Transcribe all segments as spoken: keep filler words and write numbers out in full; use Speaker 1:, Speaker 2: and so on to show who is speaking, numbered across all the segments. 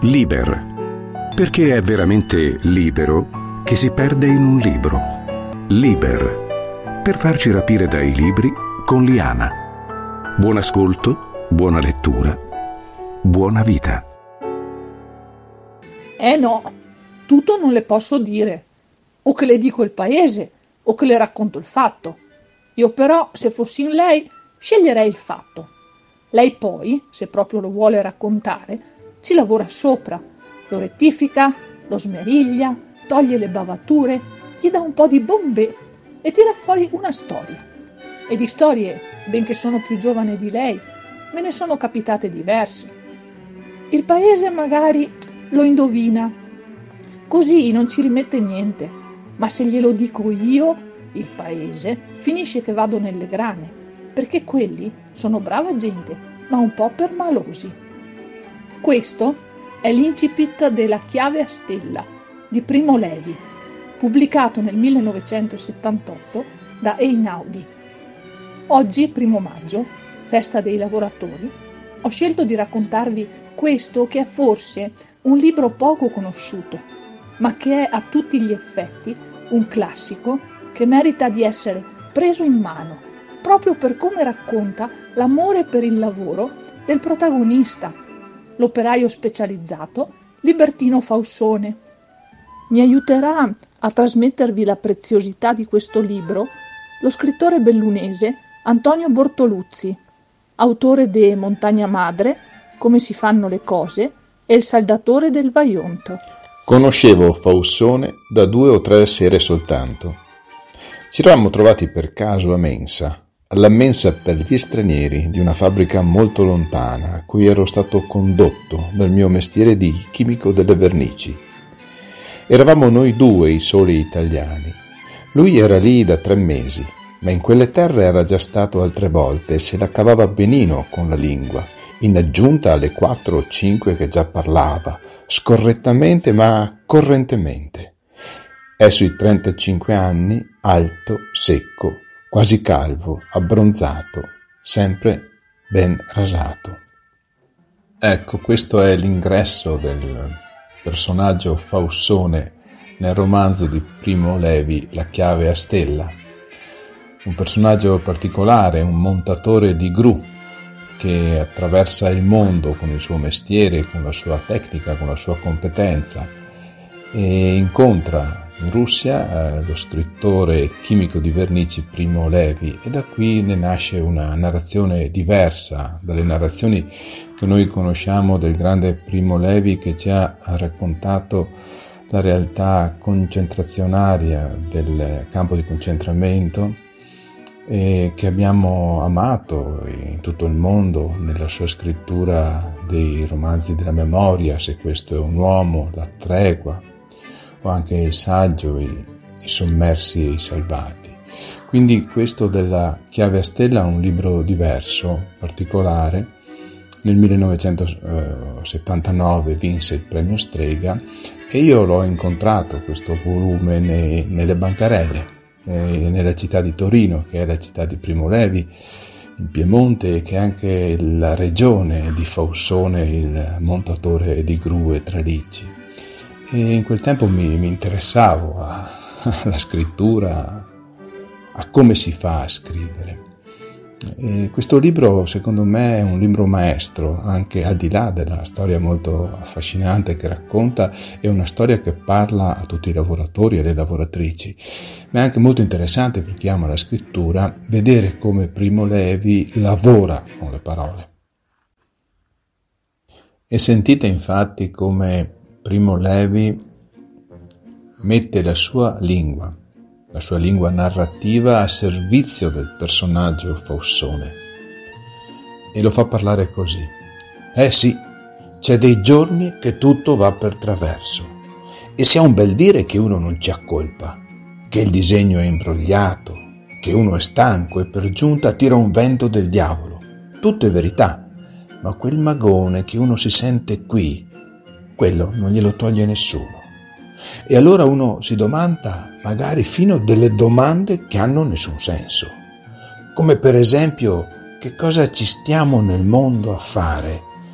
Speaker 1: Liber, perché è veramente libero che si perde in un libro. Liber, per farci rapire dai libri con Liana. Buon ascolto, buona lettura, buona vita.
Speaker 2: Eh no, tutto non le posso dire, o che le dico il paese, o che le racconto il fatto. Io però, se fossi in lei, sceglierei il fatto. Lei poi, se proprio lo vuole raccontare, ci lavora sopra, lo rettifica, lo smeriglia, toglie le bavature, gli dà un po' di bombè e tira fuori una storia. E di storie, benché sono più giovane di lei, me ne sono capitate diverse. Il paese magari lo indovina, così non ci rimette niente, ma se glielo dico io, il paese, finisce che vado nelle grane, perché quelli sono brava gente, ma un po' permalosi. Questo è l'incipit della Chiave a stella di Primo Levi, pubblicato nel millenovecentosettantotto da Einaudi. Oggi, primo maggio, festa dei lavoratori, ho scelto di raccontarvi questo che è forse un libro poco conosciuto, ma che è a tutti gli effetti un classico che merita di essere preso in mano, proprio per come racconta l'amore per il lavoro del protagonista, l'operaio specializzato Libertino Faussone. Mi aiuterà a trasmettervi la preziosità di questo libro lo scrittore bellunese Antonio Bortoluzzi, autore de Montagna Madre, Come si fanno le cose e Il saldatore del Vajont.
Speaker 3: Conoscevo Faussone da due o tre sere soltanto. Ci eravamo trovati per caso a mensa, alla mensa per gli stranieri di una fabbrica molto lontana a cui ero stato condotto nel mio mestiere di chimico delle vernici. Eravamo noi due i soli italiani. Lui era lì da tre mesi, ma in quelle terre era già stato altre volte e se la cavava benino con la lingua, in aggiunta alle quattro o cinque che già parlava, scorrettamente ma correntemente. È sui trentacinque anni, alto, secco, quasi calvo, abbronzato, sempre ben rasato. Ecco, questo è l'ingresso del personaggio Faussone nel romanzo di Primo Levi, La chiave a stella. Un personaggio particolare, un montatore di gru che attraversa il mondo con il suo mestiere, con la sua tecnica, con la sua competenza e incontra in Russia eh, lo scrittore chimico di vernici Primo Levi e da qui ne nasce una narrazione diversa dalle narrazioni che noi conosciamo del grande Primo Levi che ci ha raccontato la realtà concentrazionaria del campo di concentramento e che abbiamo amato in tutto il mondo nella sua scrittura dei romanzi della memoria, Se questo è un uomo, La tregua, o anche il saggio, i, i sommersi e i salvati. Quindi questo della Chiave a stella è un libro diverso, particolare. Nel millenovecentosettantanove vinse il premio Strega e io l'ho incontrato questo volume ne, nelle bancarelle, eh, nella città di Torino, che è la città di Primo Levi, in Piemonte, e che è anche la regione di Faussone, il montatore di gru e tralicci. E in quel tempo mi, mi interessavo a, alla scrittura, a come si fa a scrivere. E questo libro, secondo me, è un libro maestro, anche al di là della storia molto affascinante che racconta, è una storia che parla a tutti i lavoratori e le lavoratrici, ma è anche molto interessante per chi ama la scrittura vedere come Primo Levi lavora con le parole. E sentite infatti come Primo Levi mette la sua lingua, la sua lingua narrativa a servizio del personaggio Faussone e lo fa parlare così. Eh sì, c'è dei giorni che tutto va per traverso e si ha un bel dire che uno non ci ha colpa, che il disegno è imbrogliato, che uno è stanco e per giunta tira un vento del diavolo. Tutto è verità, ma quel magone che uno si sente qui, quello non glielo toglie nessuno. E allora uno si domanda magari fino delle domande che hanno nessun senso, come per esempio che cosa ci stiamo nel mondo a fare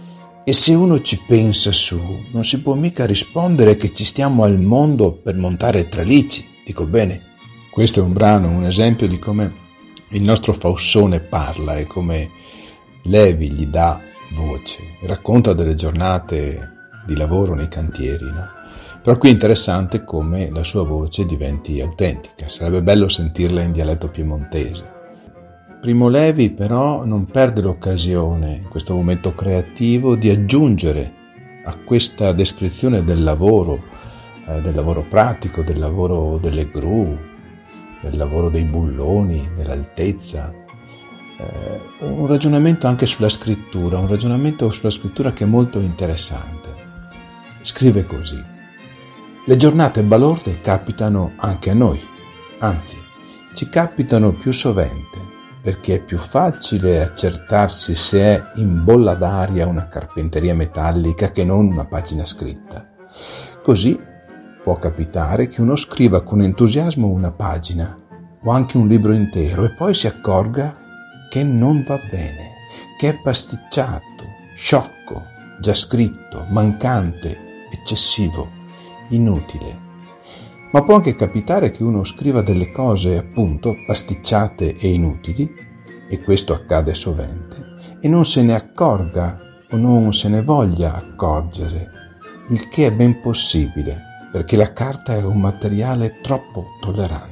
Speaker 3: E se uno ci pensa su, non si può mica rispondere che ci stiamo al mondo per montare tralicci, dico bene? Questo è un brano, un esempio di come il nostro Faussone parla e come Levi gli dà voce. Racconta delle giornate di lavoro nei cantieri, no? Però qui è interessante come la sua voce diventi autentica. Sarebbe bello sentirla in dialetto piemontese. Primo Levi però non perde l'occasione, in questo momento creativo, di aggiungere a questa descrizione del lavoro, eh, del lavoro pratico, del lavoro delle gru, del lavoro dei bulloni, dell'altezza, eh, un ragionamento anche sulla scrittura, un ragionamento sulla scrittura che è molto interessante. Scrive così: le giornate balorde capitano anche a noi, anzi, ci capitano più sovente, perché è più facile accertarsi se è in bolla d'aria una carpenteria metallica che non una pagina scritta. Così può capitare che uno scriva con entusiasmo una pagina o anche un libro intero e poi si accorga che non va bene, che è pasticciato, sciocco, già scritto, mancante, eccessivo, inutile. Ma può anche capitare che uno scriva delle cose appunto pasticciate e inutili, e questo accade sovente, e non se ne accorga o non se ne voglia accorgere, il che è ben possibile, perché la carta è un materiale troppo tollerante.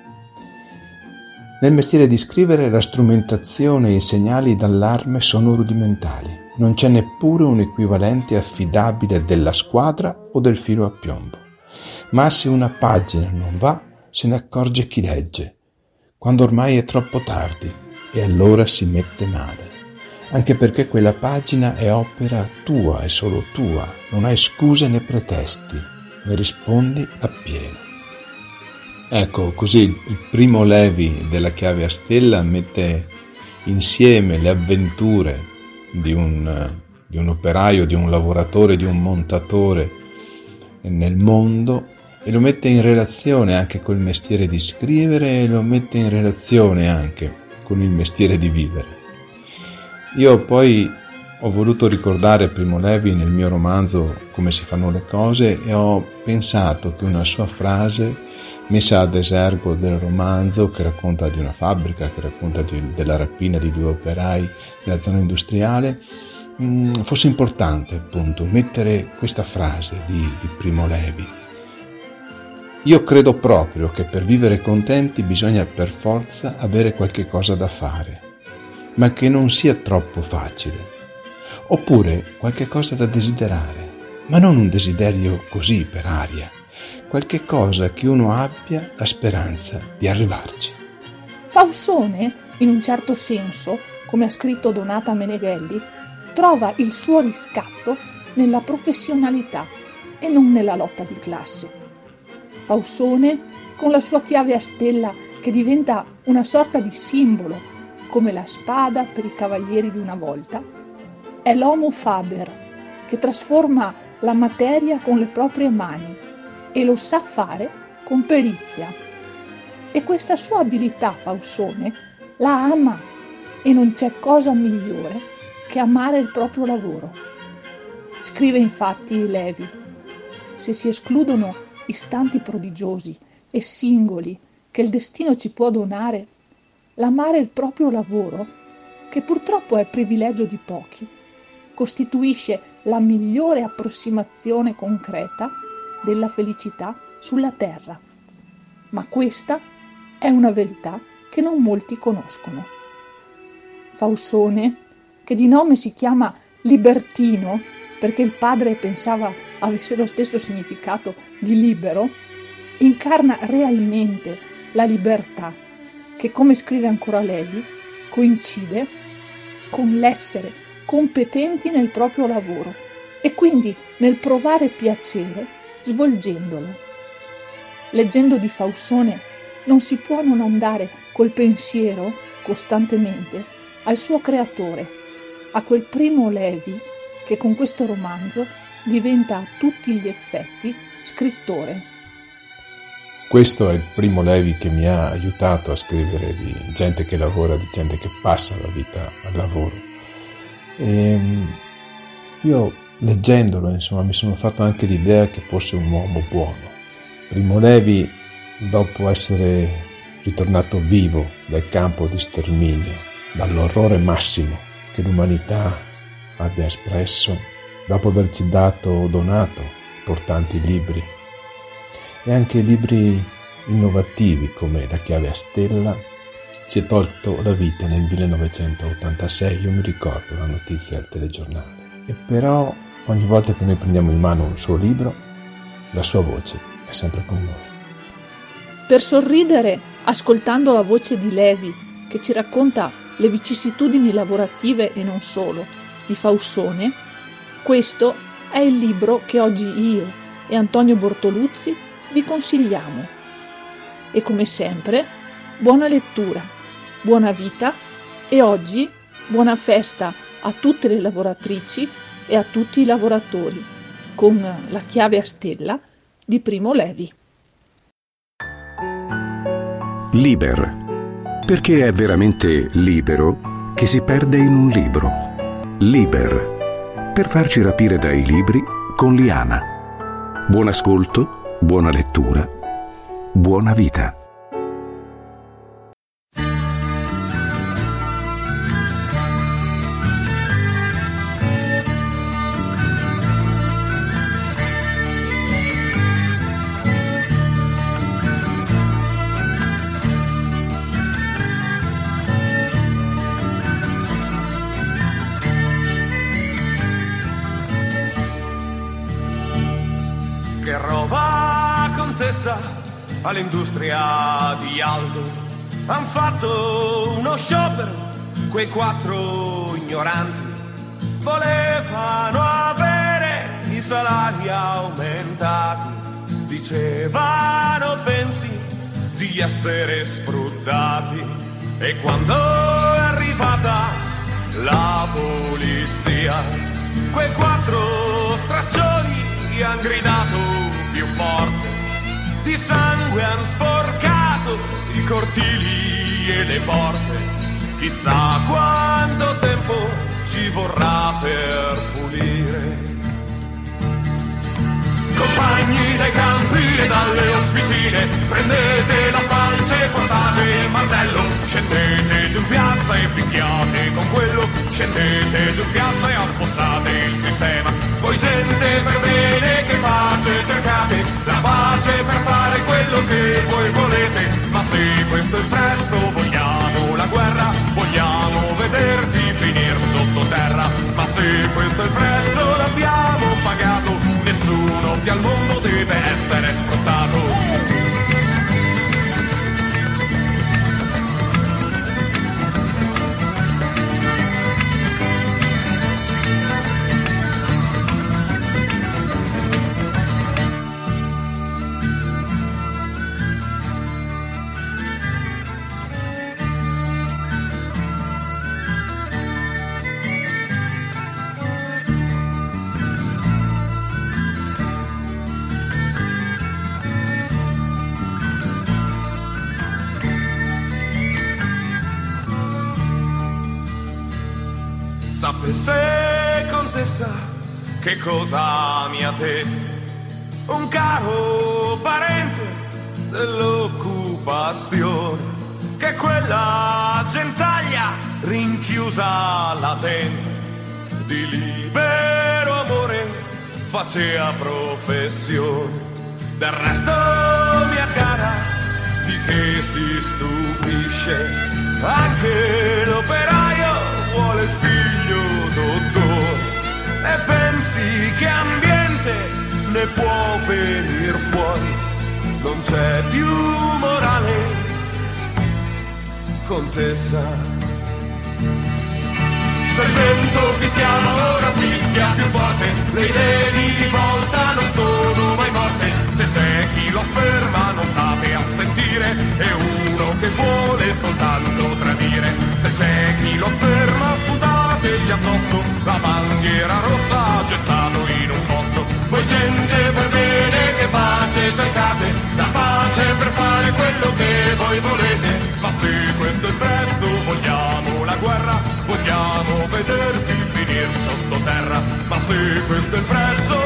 Speaker 3: Nel mestiere di scrivere la strumentazione e i segnali d'allarme sono rudimentali, non c'è neppure un equivalente affidabile della squadra o del filo a piombo. Ma se una pagina non va, se ne accorge chi legge, quando ormai è troppo tardi, e allora si mette male, anche perché quella pagina è opera tua, è solo tua, non hai scuse né pretesti, ne rispondi appieno. Ecco, così il primo Levi della chiave a stella mette insieme le avventure di un, di un operaio, di un lavoratore, di un montatore nel mondo, e lo mette in relazione anche col mestiere di scrivere e lo mette in relazione anche con il mestiere di vivere. Io poi ho voluto ricordare Primo Levi nel mio romanzo Come si fanno le cose e ho pensato che una sua frase messa ad esergo del romanzo, che racconta di una fabbrica, che racconta di, della rapina di due operai nella zona industriale, mh, fosse importante appunto mettere questa frase di, di Primo Levi. Io credo proprio che per vivere contenti bisogna per forza avere qualche cosa da fare, ma che non sia troppo facile. Oppure qualche cosa da desiderare, ma non un desiderio così per aria, qualche cosa che uno abbia la speranza di arrivarci.
Speaker 2: Faussone, in un certo senso, come ha scritto Donata Meneghelli, trova il suo riscatto nella professionalità e non nella lotta di classe. Faussone, con la sua chiave a stella che diventa una sorta di simbolo, come la spada per i cavalieri di una volta, è l'homo faber, che trasforma la materia con le proprie mani e lo sa fare con perizia. E questa sua abilità Faussone la ama, e non c'è cosa migliore che amare il proprio lavoro. Scrive infatti Levi: se si escludono istanti prodigiosi e singoli che il destino ci può donare, l'amare il proprio lavoro, che purtroppo è privilegio di pochi, costituisce la migliore approssimazione concreta della felicità sulla terra. Ma questa è una verità che non molti conoscono. Faussone, che di nome si chiama Libertino, perché il padre pensava avesse lo stesso significato di libero, incarna realmente la libertà che, come scrive ancora Levi, coincide con l'essere competenti nel proprio lavoro e quindi nel provare piacere svolgendolo. Leggendo di Faussone non si può non andare col pensiero costantemente al suo creatore, a quel Primo Levi che con questo romanzo diventa a tutti gli effetti scrittore.
Speaker 3: Questo è il Primo Levi che mi ha aiutato a scrivere di gente che lavora, di gente che passa la vita al lavoro. E, Io leggendolo, insomma, mi sono fatto anche l'idea che fosse un uomo buono. Primo Levi, dopo essere ritornato vivo dal campo di sterminio, dall'orrore massimo che l'umanità abbia espresso, dopo averci dato, donato importanti libri e anche libri innovativi come La chiave a stella, si è tolto la vita nel millenovecentottantasei. Io mi ricordo la notizia al telegiornale. E però ogni volta che noi prendiamo in mano un suo libro, la sua voce è sempre con noi.
Speaker 2: Per sorridere, ascoltando la voce di Levi, che ci racconta le vicissitudini lavorative e non solo di Faussone, questo è il libro che oggi io e Antonio Bortoluzzi vi consigliamo. E come sempre, buona lettura, buona vita e oggi buona festa a tutte le lavoratrici e a tutti i lavoratori con La chiave a stella di Primo Levi.
Speaker 1: Liber, perché è veramente libero che si perde in un libro. Liber, per farci rapire dai libri con Liana. Buon ascolto, buona lettura, buona vita.
Speaker 4: Che roba, contessa, all'industria di Aldo han fatto uno sciopero, quei quattro ignoranti volevano avere i salari aumentati, dicevano pensi di essere sfruttati, e quando è arrivata la polizia quei quattro straccioni han gridato più forte, di sangue han sporcato i cortili e le porte, chissà quanto tempo ci vorrà per pulire. Compagni dai campi e dalle officine, prendete la falce e portate il martello, scendete giù in piazza e picchiate con quello, scendete giù in piazza e affossate il sistema. Voi gente per bene che pace cercate, la pace per fare quello che voi volete, ma se questo è il prezzo vogliamo la guerra, vogliamo vederti finire sottoterra, ma se questo è il prezzo l'abbiamo pagato, nessuno più al mondo deve essere sfruttato. Sapesse, contessa, che cosa mi ha detto un caro parente dell'occupazione, che quella gentaglia rinchiusa là dentro di libero amore faceva professione. Del resto, mia cara, di che si stupisce, anche l'operaio vuole il figlio dottore, e pensi che ambiente ne può venir fuori, non c'è più morale, contessa. Se il vento fischia ora fischia più forte, le idee di rivolta non sono mai morte, se c'è chi lo afferma non state a sentire, è uno che vuole soltanto tradire, se c'è chi lo afferma sputategli addosso, la bandiera rossa gettato in un fosso. Voi gente per bene che pace cercate, la pace per fare quello che voi volete, ma se questo è il prezzo vogliamo la guerra, vogliamo vederti finire finire sottoterra. Ma se questo è il prezzo